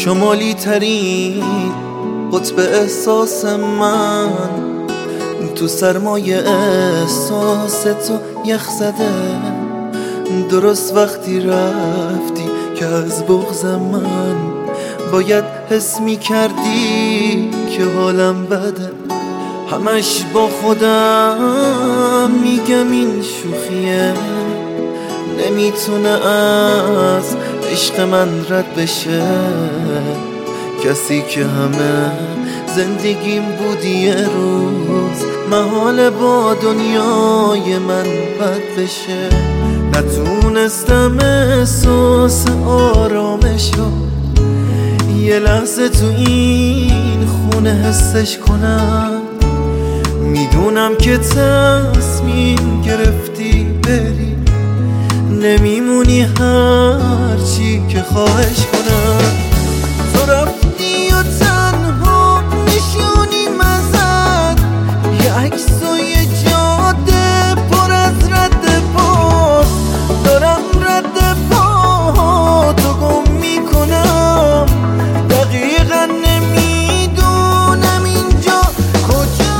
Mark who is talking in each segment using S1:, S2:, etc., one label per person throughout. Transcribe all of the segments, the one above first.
S1: شمالی ترین قطب احساس من، تو سرمایه احساس تو یخ زده. درست وقتی رفتی که از بغض من باید حس می کردی که حالم بده. همش با خودم میگم این شوخیه، نمیتونه از عشق من رد بشه. کسی که همه زندگیم بودی یه روز محال با دنیای من بد بشه. نتونستم احساس آرامشو یه لحظه تو این خونه حسش کنم. میدونم که تصمیم گرفتی بری، نمیمونی هرچی که خواهش کنم. تو رفتی و تنها نشونی مزد، یه عکس و یه جاده پر از رد پا. دارم رد پا تو گم میکنم، دقیقا نمیدونم اینجا کجا.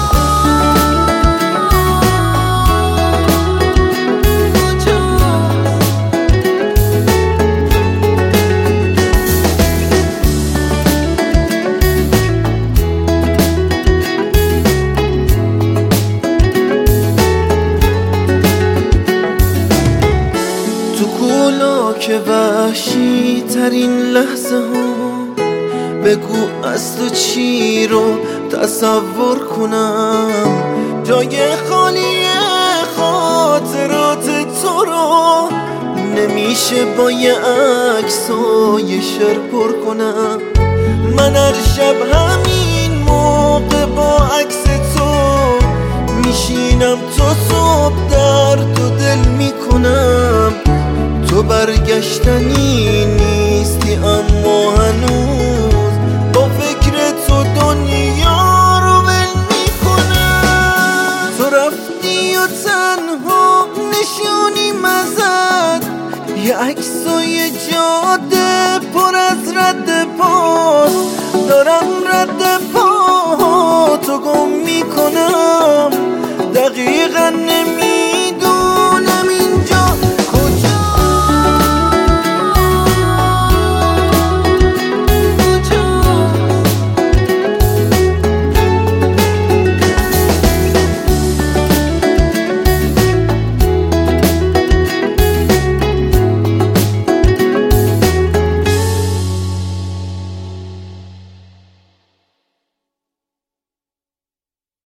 S1: که وحشی ترین لحظه ها، بگو از تو چی رو تصور کنم. جای خالی خاطرات تو رو نمیشه با یه عکس و یه شعر پر کنم. من هر شب همین موقع با عکس تو میشینم، تو صبح درد و دل میکنم. تو برگشتنی نیستی اما هنوز با فکر تو دنیا رو ول میکنم. تو رفتی و تنها نشونی مزد، یه عکس و یه جاده پر از رد پاست. دارم رد پا تو گم میکنم، دقیقا